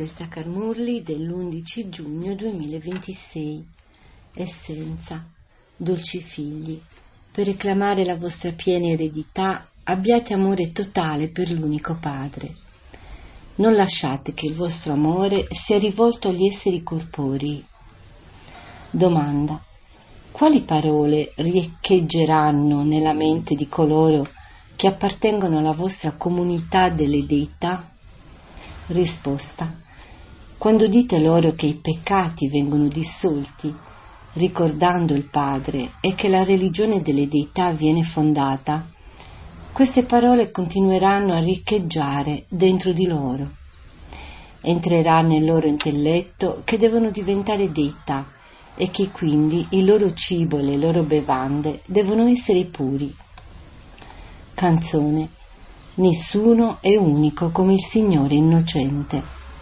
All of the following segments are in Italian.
Letture Sacramurli dell'11 giugno 2026. Essenza, dolci figli, per reclamare la vostra piena eredità abbiate amore totale per l'unico Padre. Non lasciate che il vostro amore sia rivolto agli esseri corporei. Domanda: quali parole riecheggeranno nella mente di coloro che appartengono alla vostra comunità delle deità? Risposta: quando dite loro che i peccati vengono dissolti ricordando il Padre e che la religione delle deità viene fondata, queste parole continueranno a riecheggiare dentro di loro. Entrerà nel loro intelletto che devono diventare deità e che quindi il loro cibo e le loro bevande devono essere puri. Canzone: nessuno è unico come il Signore innocente.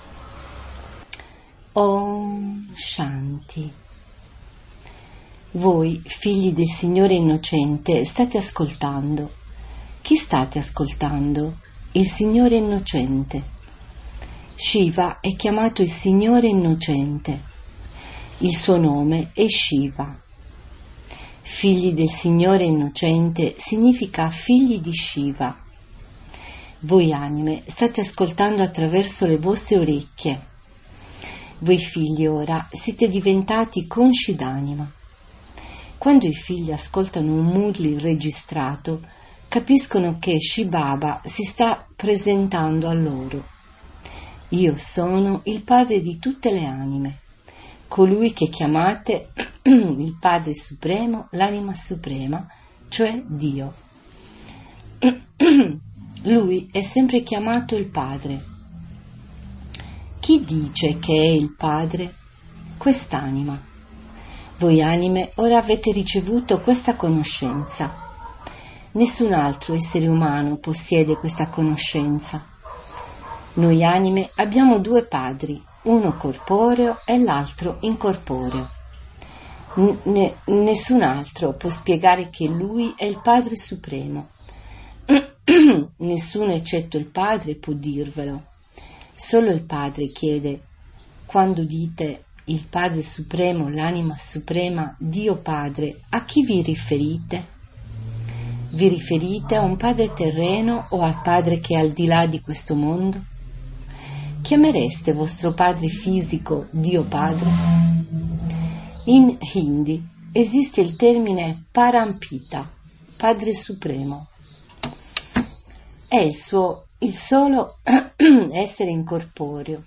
Om Shanti. Voi, figli del Signore innocente, state ascoltando. Chi state ascoltando? Il Signore innocente. Shiva è chiamato il Signore innocente. Il suo nome è Shiva. Figli del Signore innocente significa figli di Shiva. Voi anime state ascoltando attraverso le vostre orecchie. Voi figli ora siete diventati consci d'anima. Quando i figli ascoltano un Murli registrato, capiscono che Shibaba si sta presentando a loro. Io sono il Padre di tutte le anime, colui che chiamate il Padre Supremo, l'anima suprema, cioè Dio. Lui è sempre chiamato il Padre. Chi dice che è il Padre? Quest'anima. Voi anime ora avete ricevuto questa conoscenza. Nessun altro essere umano possiede questa conoscenza. Noi anime abbiamo due padri, uno corporeo e l'altro incorporeo. Nessun altro può spiegare che Lui è il Padre Supremo. Nessuno eccetto il Padre può dirvelo. Solo il Padre chiede: quando dite il Padre Supremo, l'anima suprema, Dio Padre, a chi vi riferite? Vi riferite a un Padre terreno o al Padre che è al di là di questo mondo? Chiamereste vostro Padre fisico Dio Padre? In Hindi esiste il termine Parampita, Padre Supremo. È il solo essere incorporeo.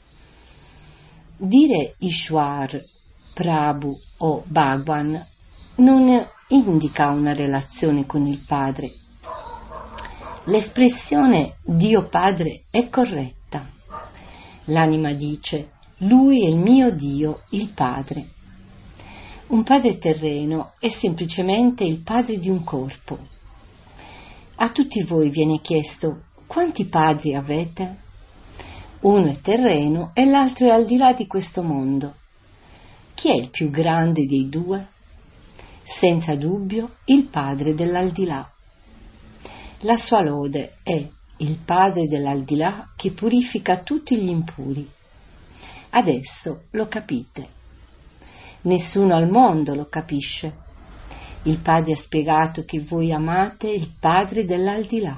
Dire Ishwar, Prabhu o Bhagwan non indica una relazione con il Padre. L'espressione Dio Padre è corretta. L'anima dice: Lui è il mio Dio, il Padre. Un padre terreno è semplicemente il padre di un corpo. A tutti voi viene chiesto: quanti padri avete? Uno è terreno e l'altro è al di là di questo mondo. Chi è il più grande dei due? Senza dubbio il Padre dell'aldilà. La sua lode è il Padre dell'aldilà che purifica tutti gli impuri. Adesso lo capite. Nessuno al mondo lo capisce. Il Padre ha spiegato che voi amate il Padre dell'aldilà.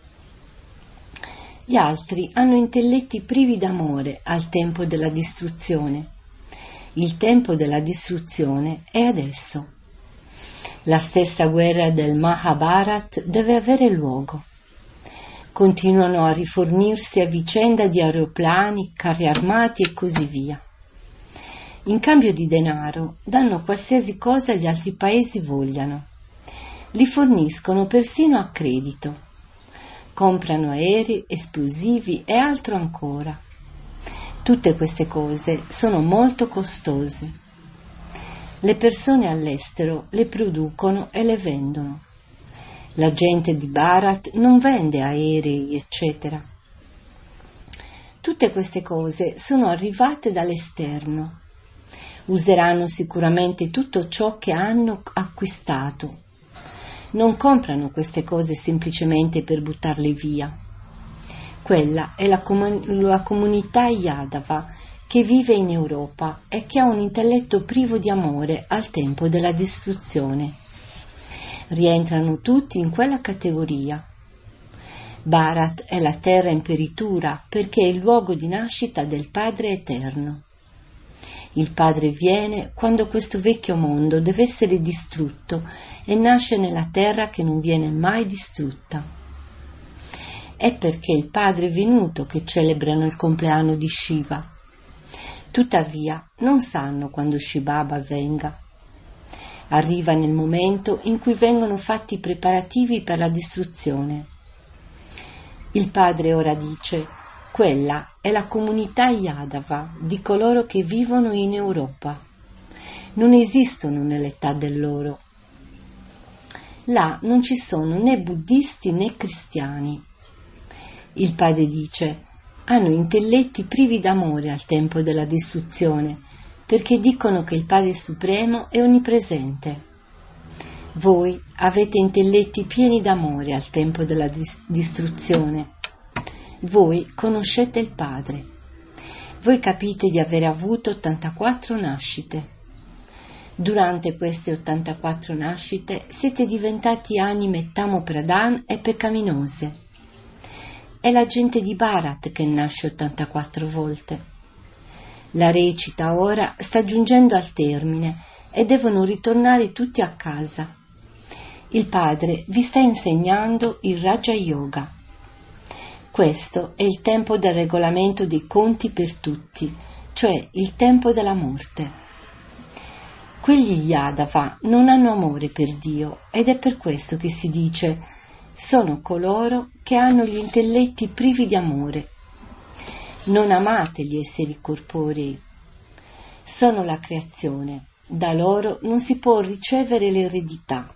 Gli altri hanno intelletti privi d'amore al tempo della distruzione. Il tempo della distruzione è adesso. La stessa guerra del Mahabharat deve avere luogo. Continuano a rifornirsi a vicenda di aeroplani, carri armati e così via. In cambio di denaro danno qualsiasi cosa gli altri paesi vogliano. Li forniscono persino a credito. Comprano aerei, esplosivi e altro ancora. Tutte queste cose sono molto costose. Le persone all'estero le producono e le vendono. La gente di Bharat non vende aerei, eccetera. Tutte queste cose sono arrivate dall'esterno. Useranno sicuramente tutto ciò che hanno acquistato. Non comprano queste cose semplicemente per buttarle via. Quella è la comunità Yadava che vive in Europa e che ha un intelletto privo di amore al tempo della distruzione. Rientrano tutti in quella categoria. Bharat è la terra in peritura perché è il luogo di nascita del Padre Eterno. Il Padre viene quando questo vecchio mondo deve essere distrutto e nasce nella terra che non viene mai distrutta. È perché il Padre è venuto che celebrano il compleanno di Shiva. Tuttavia non sanno quando Shibaba venga. Arriva nel momento in cui vengono fatti i preparativi per la distruzione. Il Padre ora dice: quella è la comunità Yadava di coloro che vivono in Europa. Non esistono nell'età dell'oro. Là non ci sono né buddisti né cristiani. Il Padre dice: hanno intelletti privi d'amore al tempo della distruzione, perché dicono che il Padre Supremo è onnipresente. Voi avete intelletti pieni d'amore al tempo della distruzione. Voi conoscete il Padre. Voi capite di aver avuto 84 nascite. Durante queste 84 nascite siete diventati anime Tamo-Pradhan e peccaminose. È la gente di Bharat che nasce 84 volte. La recita ora sta giungendo al termine e devono ritornare tutti a casa. Il Padre vi sta insegnando il Raja Yoga. Questo è il tempo del regolamento dei conti per tutti, cioè il tempo della morte. Quegli Yadava non hanno amore per Dio ed è per questo che si dice: sono coloro che hanno gli intelletti privi di amore. Non amate gli esseri corporei. Sono la creazione, da loro non si può ricevere l'eredità.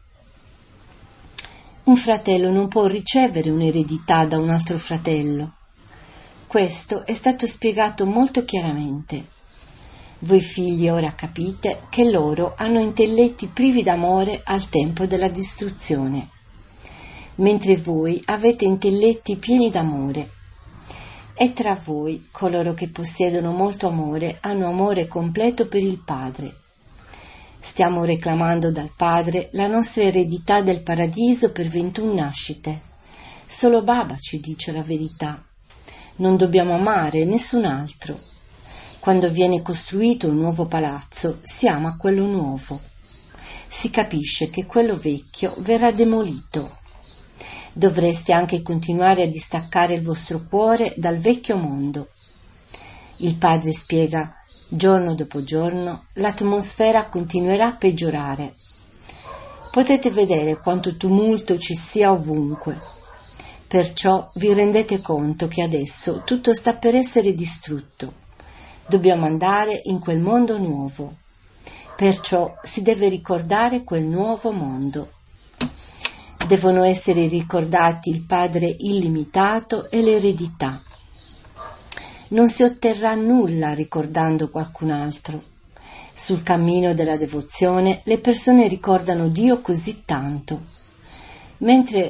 Un fratello non può ricevere un'eredità da un altro fratello. Questo è stato spiegato molto chiaramente. Voi figli ora capite che loro hanno intelletti privi d'amore al tempo della distruzione, mentre voi avete intelletti pieni d'amore. E tra voi coloro che possiedono molto amore hanno amore completo per il Padre. Stiamo reclamando dal Padre la nostra eredità del paradiso per 21 nascite. Solo Baba ci dice la verità. Non dobbiamo amare nessun altro. Quando viene costruito un nuovo palazzo, si ama quello nuovo. Si capisce che quello vecchio verrà demolito. Dovreste anche continuare a distaccare il vostro cuore dal vecchio mondo. Il Padre spiega: giorno dopo giorno l'atmosfera continuerà a peggiorare. Potete vedere quanto tumulto ci sia ovunque. Perciò vi rendete conto che adesso tutto sta per essere distrutto. Dobbiamo andare in quel mondo nuovo. Perciò si deve ricordare quel nuovo mondo. Devono essere ricordati il Padre illimitato e l'eredità. Non si otterrà nulla ricordando qualcun altro. Sul cammino della devozione le persone ricordano Dio così tanto. Mentre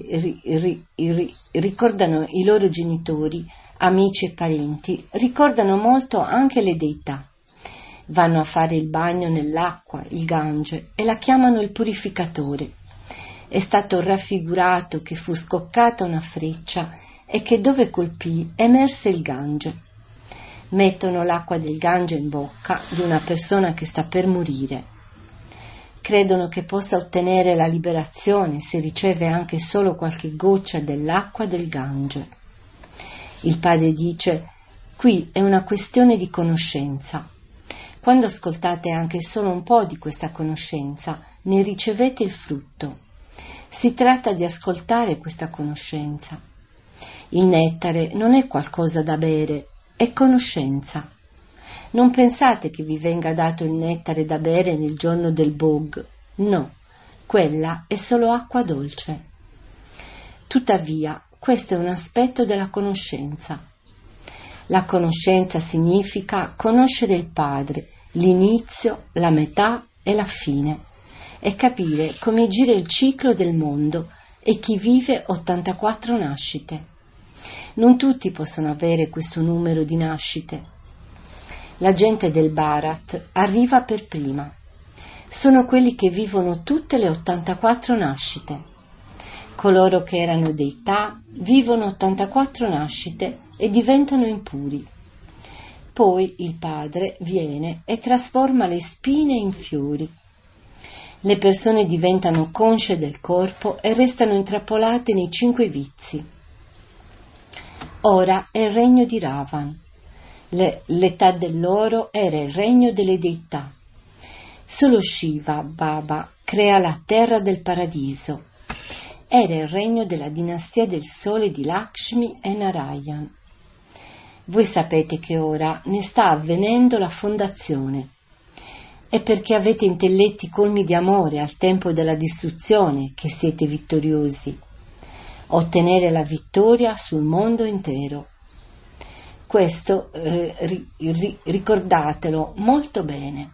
ricordano i loro genitori, amici e parenti, ricordano molto anche le deità. Vanno a fare il bagno nell'acqua, il Gange, e la chiamano il purificatore. È stato raffigurato che fu scoccata una freccia e che dove colpì emerse il Gange. Mettono l'acqua del Gange in bocca di una persona che sta per morire. Credono che possa ottenere la liberazione se riceve anche solo qualche goccia dell'acqua del Gange. Il Padre dice: qui è una questione di conoscenza. Quando ascoltate anche solo un po' di questa conoscenza, ne ricevete il frutto. Si tratta di ascoltare questa conoscenza. Il nettare non è qualcosa da bere, è conoscenza. Non pensate che vi venga dato il nettare da bere nel giorno del Bhog. No, quella è solo acqua dolce. Tuttavia, questo è un aspetto della conoscenza. La conoscenza significa conoscere il Padre, l'inizio, la metà e la fine, e capire come gira il ciclo del mondo e chi vive 84 nascite. Non tutti possono avere questo numero di nascite. La gente del Bharat arriva per prima. Sono quelli che vivono tutte le 84 nascite. Coloro che erano deità vivono 84 nascite e diventano impuri. Poi il Padre viene e trasforma le spine in fiori. Le persone diventano consce del corpo e restano intrappolate nei 5 vizi. Ora è il regno di Ravan. L'età dell'oro era il regno delle deità. Solo Shiva, Baba, crea la terra del paradiso. Era il regno della dinastia del sole di Lakshmi e Narayan. Voi sapete che ora ne sta avvenendo la fondazione. È perché avete intelletti colmi di amore al tempo della distruzione che siete vittoriosi. Ottenere la vittoria sul mondo intero. Questo ricordatelo molto bene.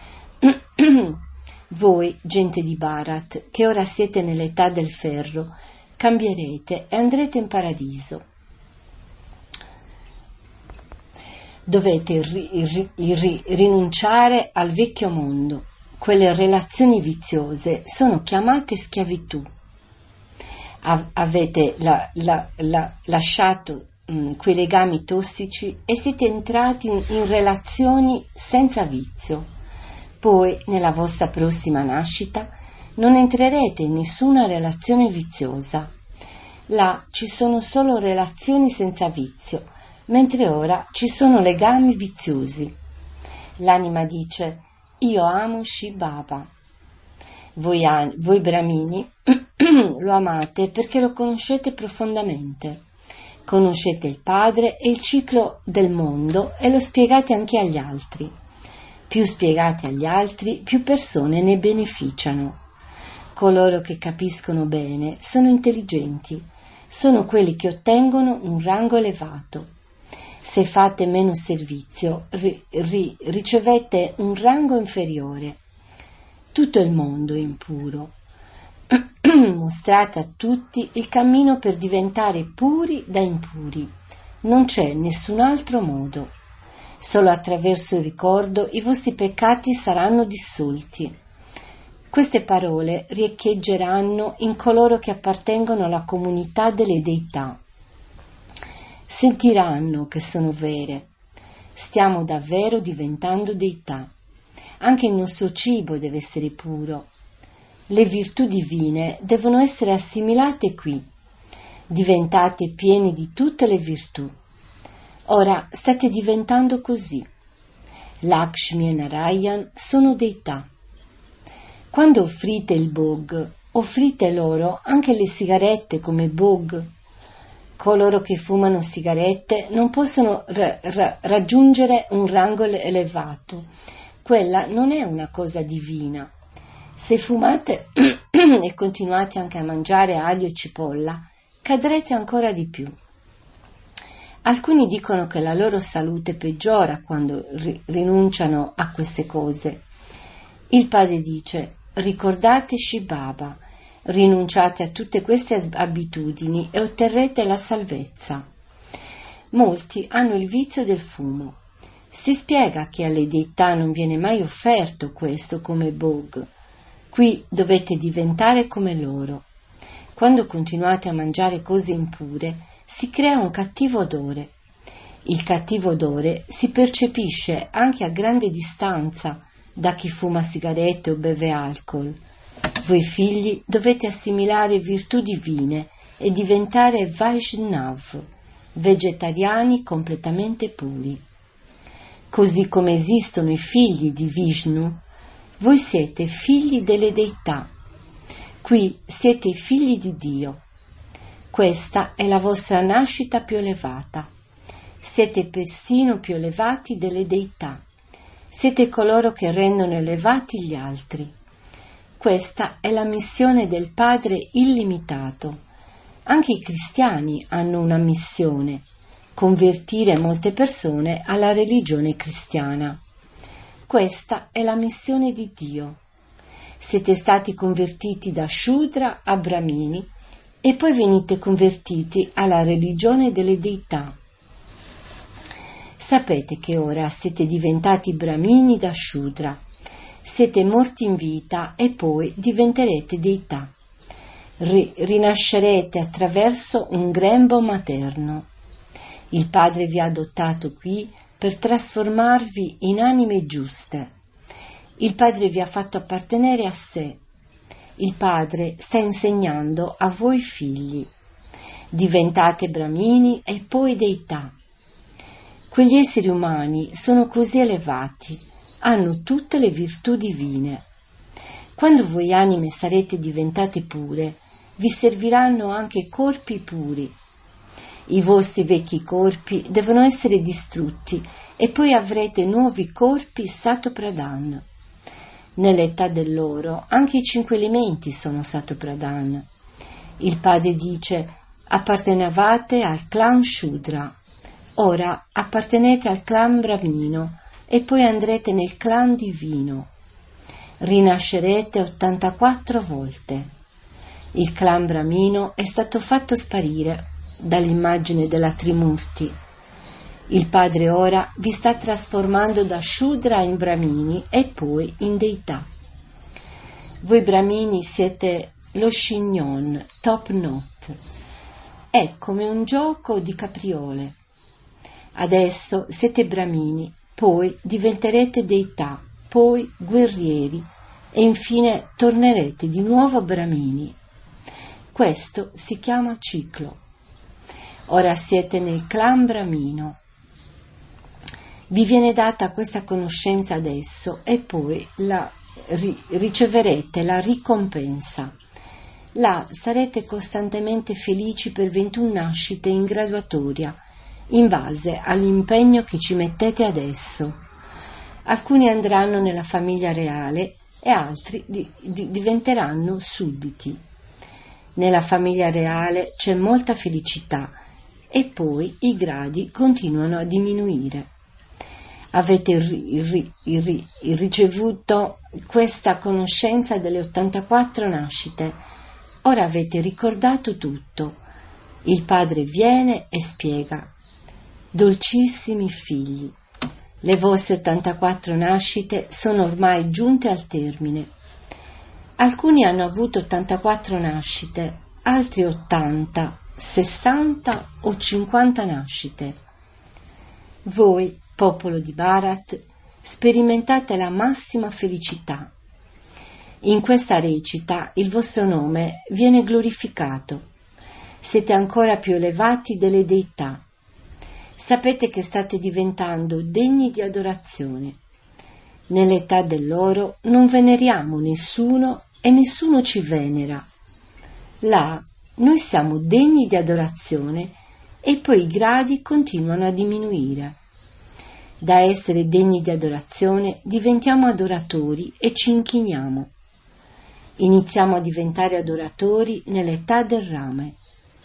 Voi, gente di Bharat, che ora siete nell'età del ferro, cambierete e andrete in paradiso. Dovete rinunciare al vecchio mondo. Quelle relazioni viziose sono chiamate schiavitù. Avete lasciato quei legami tossici e siete entrati in relazioni senza vizio. Poi, nella vostra prossima nascita, non entrerete in nessuna relazione viziosa. Là ci sono solo relazioni senza vizio, mentre ora ci sono legami viziosi. L'anima dice: io amo Shiv Baba. Voi Brahmini lo amate perché lo conoscete profondamente. Conoscete il Padre e il ciclo del mondo e lo spiegate anche agli altri. Più spiegate agli altri, più persone ne beneficiano. Coloro che capiscono bene sono intelligenti, sono quelli che ottengono un rango elevato. Se fate meno servizio, ricevete un rango inferiore. Tutto il mondo è impuro. Mostrate a tutti il cammino per diventare puri da impuri. Non c'è nessun altro modo. Solo attraverso il ricordo i vostri peccati saranno dissolti. Queste parole riecheggeranno in coloro che appartengono alla comunità delle deità. Sentiranno che sono vere. Stiamo davvero diventando deità. Anche il nostro cibo deve essere puro. Le virtù divine devono essere assimilate qui. Diventate pieni di tutte le virtù. Ora state diventando così. Lakshmi e Narayan sono deità. Quando offrite il bhog, offrite loro anche le sigarette come bhog. Coloro che fumano sigarette non possono raggiungere un rango elevato. Quella non è una cosa divina. Se fumate e continuate anche a mangiare aglio e cipolla, cadrete ancora di più. Alcuni dicono che la loro salute peggiora quando rinunciano a queste cose. Il Padre dice: ricordate Shiv Baba, rinunciate a tutte queste abitudini e otterrete la salvezza. Molti hanno il vizio del fumo. Si spiega che alle deità non viene mai offerto questo come bhog. Qui dovete diventare come loro. Quando continuate a mangiare cose impure, si crea un cattivo odore. Il cattivo odore si percepisce anche a grande distanza da chi fuma sigarette o beve alcol. Voi figli dovete assimilare virtù divine e diventare Vaishnav, vegetariani completamente puri. Così come esistono i figli di Vishnu, voi siete figli delle deità. Qui siete i figli di Dio. Questa è la vostra nascita più elevata. Siete persino più elevati delle deità. Siete coloro che rendono elevati gli altri. Questa è la missione del Padre illimitato. Anche i cristiani hanno una missione: convertire molte persone alla religione cristiana. Questa è la missione di Dio. Siete stati convertiti da Shudra a Brahmini e poi venite convertiti alla religione delle deità. Sapete che ora siete diventati Brahmini da Shudra, siete morti in vita e poi diventerete deità. Rinascerete attraverso un grembo materno. Il Padre vi ha adottato qui per trasformarvi in anime giuste. Il Padre vi ha fatto appartenere a sé. Il Padre sta insegnando a voi figli. Diventate Brahmini e poi deità. Quegli esseri umani sono così elevati, hanno tutte le virtù divine. Quando voi anime sarete diventate pure, vi serviranno anche corpi puri. I vostri vecchi corpi devono essere distrutti e poi avrete nuovi corpi Satopradhan. Nell'età dell'oro anche i 5 elementi sono Satopradhan. Il Padre dice: appartenevate al clan Shudra, ora appartenete al clan Brahmino e poi andrete nel clan divino. Rinascerete 84 volte. Il clan Brahmino è stato fatto sparire dall'immagine della Trimurti. Il Padre ora vi sta trasformando da Shudra in Brahmini e poi in deità. Voi Brahmini siete lo Shinyon, top knot. È come un gioco di capriole. Adesso siete Brahmini, poi diventerete deità, poi guerrieri e infine tornerete di nuovo Brahmini. Questo si chiama ciclo. Ora siete nel clan Brahmino. Vi viene data questa conoscenza adesso e poi riceverete la ricompensa. Là sarete costantemente felici per 21 nascite in graduatoria, in base all'impegno che ci mettete adesso. Alcuni andranno nella famiglia reale e altri diventeranno sudditi. Nella famiglia reale c'è molta felicità e poi i gradi continuano a diminuire. Avete ricevuto questa conoscenza delle 84 nascite, ora avete ricordato tutto. Il Padre viene e spiega: dolcissimi figli, le vostre 84 nascite sono ormai giunte al termine. Alcuni hanno avuto 84 nascite, altri 80, 60 o 50 nascite. Voi, popolo di Bharat, sperimentate la massima felicità. In questa recita il vostro nome viene glorificato. Siete ancora più elevati delle deità. Sapete che state diventando degni di adorazione. Nell'età dell'oro non veneriamo nessuno e nessuno ci venera. Là noi siamo degni di adorazione e poi i gradi continuano a diminuire. Da essere degni di adorazione diventiamo adoratori e ci inchiniamo. Iniziamo a diventare adoratori nell'età del rame.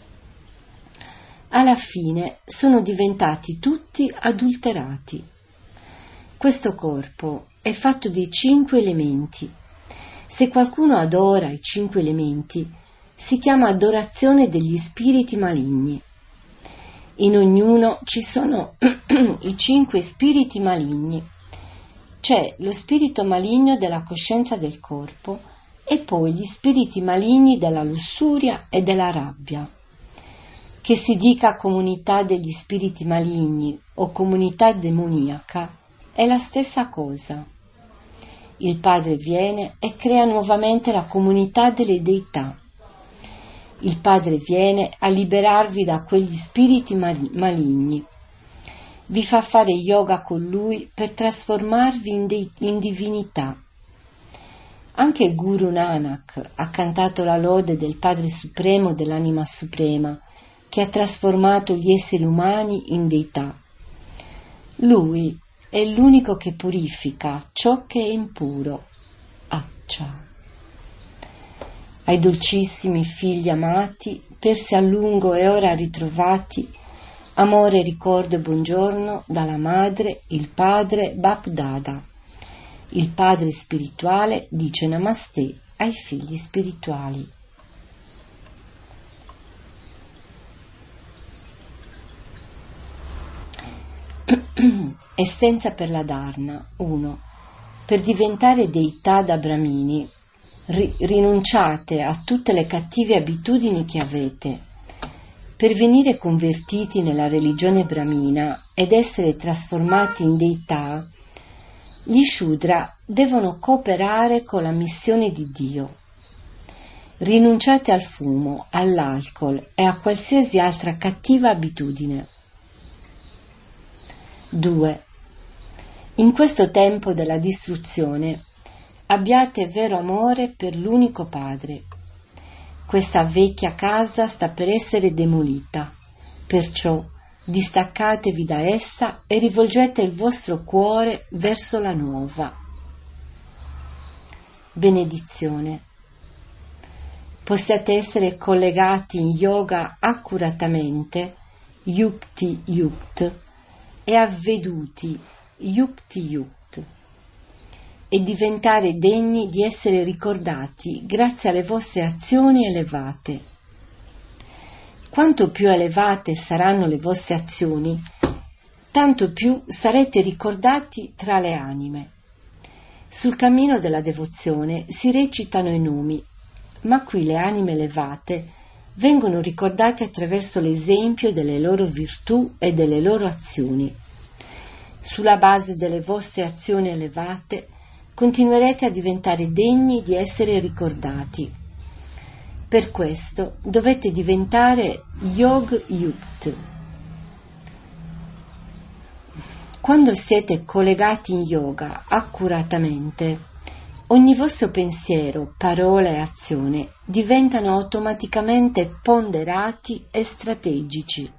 Alla fine sono diventati tutti adulterati. Questo corpo è fatto di 5 elementi. Se qualcuno adora i 5 elementi, si chiama adorazione degli spiriti maligni. In ognuno ci sono i 5 spiriti maligni. C'è lo spirito maligno della coscienza del corpo e poi gli spiriti maligni della lussuria e della rabbia. Che si dica comunità degli spiriti maligni o comunità demoniaca è la stessa cosa. Il Padre viene e crea nuovamente la comunità delle deità. Il Padre viene a liberarvi da quegli spiriti maligni. Vi fa fare yoga con Lui per trasformarvi in divinità. Anche Guru Nanak ha cantato la lode del Padre Supremo dell'Anima Suprema, che ha trasformato gli esseri umani in deità. Lui è l'unico che purifica ciò che è impuro. Accia. Ai dolcissimi figli amati, persi a lungo e ora ritrovati, amore, ricordo e buongiorno dalla madre, il padre Bapdada. Il padre spirituale dice Namaste ai figli spirituali. Essenza per la Dharna. 1. Per diventare deità da Brahmini, rinunciate a tutte le cattive abitudini che avete. Per venire convertiti nella religione brahmina ed essere trasformati in deità, gli Shudra devono cooperare con la missione di Dio. Rinunciate al fumo, all'alcol e a qualsiasi altra cattiva abitudine. 2. In questo tempo della distruzione abbiate vero amore per l'unico Padre. Questa vecchia casa sta per essere demolita, perciò distaccatevi da essa e rivolgete il vostro cuore verso la nuova. Benedizione. Possiate essere collegati in yoga accuratamente, yukti yukt, e avveduti, yukti yukt, e diventare degni di essere ricordati grazie alle vostre azioni elevate. Quanto più elevate saranno le vostre azioni, tanto più sarete ricordati tra le anime. Sul cammino della devozione si recitano i nomi, ma qui le anime elevate vengono ricordate attraverso l'esempio delle loro virtù e delle loro azioni. Sulla base delle vostre azioni elevate continuerete a diventare degni di essere ricordati. Per questo dovete diventare Yog Yukt. Quando siete collegati in yoga accuratamente, ogni vostro pensiero, parola e azione diventano automaticamente ponderati e strategici.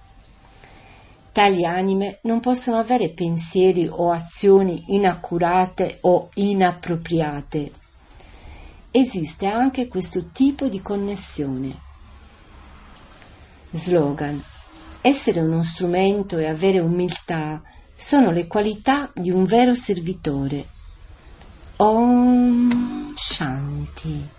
Tali anime non possono avere pensieri o azioni inaccurate o inappropriate. Esiste anche questo tipo di connessione. Slogan: essere uno strumento e avere umiltà sono le qualità di un vero servitore. Om Shanti.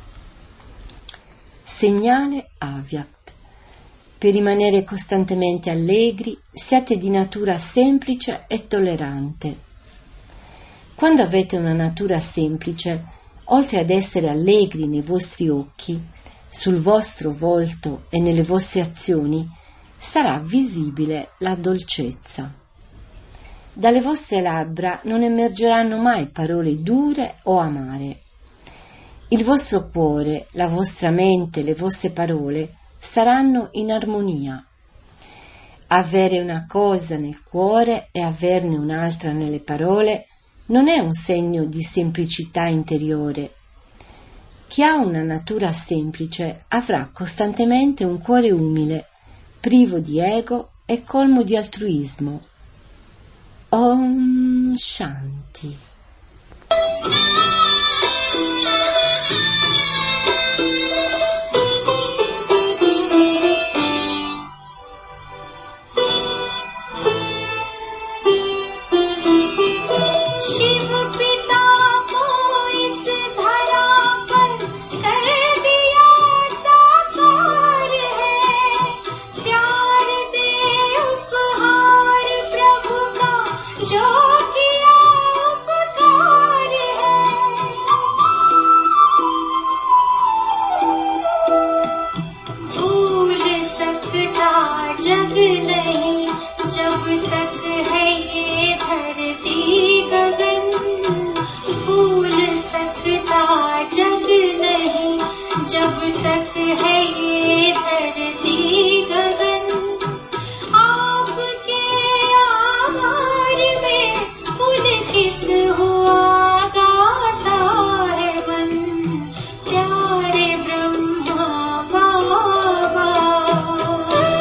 Segnale Avyakt. Per rimanere costantemente allegri, siate di natura semplice e tollerante. Quando avete una natura semplice, oltre ad essere allegri nei vostri occhi, sul vostro volto e nelle vostre azioni, sarà visibile la dolcezza. Dalle vostre labbra non emergeranno mai parole dure o amare. Il vostro cuore, la vostra mente, le vostre parole saranno in armonia. Avere una cosa nel cuore e averne un'altra nelle parole non è un segno di semplicità interiore. Chi ha una natura semplice avrà costantemente un cuore umile, privo di ego e colmo di altruismo. Om Shanti.